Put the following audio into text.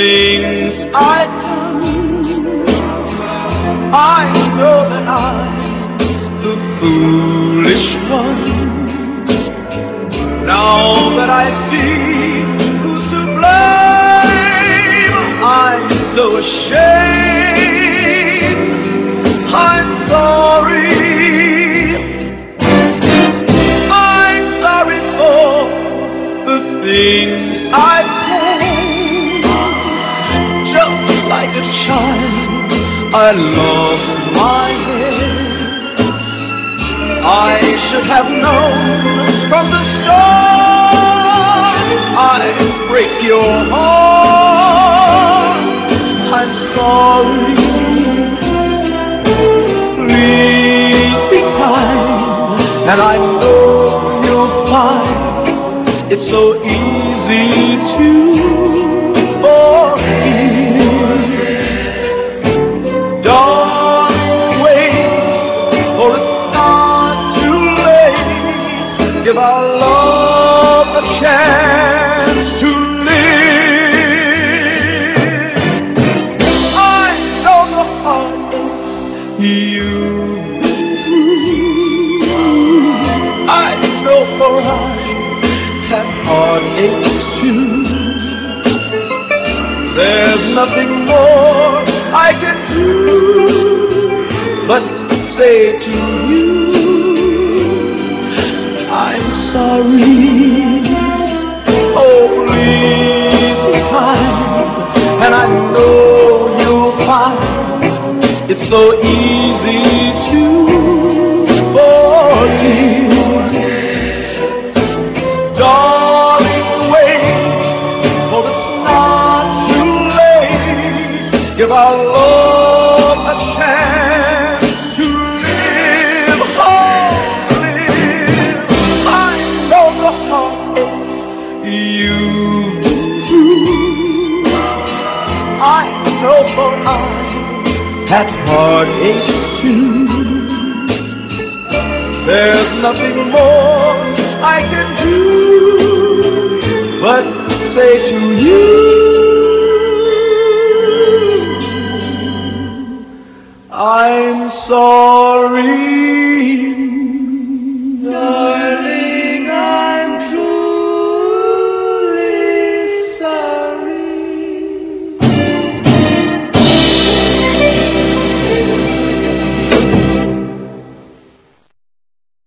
things I've done, I know that I'm the foolish one. Now that I see who's to blame, I'm so ashamed. I'm sorry. I'm sorry for the things I've said. Just like a child, I lost my head. I should have known from the start I'd break your heart. I'm sorry. Please be kind, and I know you'll find it's so easy to forgive. Darling, wait, for it's not too late. Give our love a chance to live. I know the heartaches you've been through. I know for I have heartaches too. There's nothing more I can do but say to you, I'm sorry. Oh, please be kind, and I know you'll find it's so easy to forgive. Darling, wait, for it's not too late. Give our love a chance to live. Oh, live. I know the heartaches you've been through. I know for I had heartaches too. There's nothing more I can do but say to you, I'm sorry.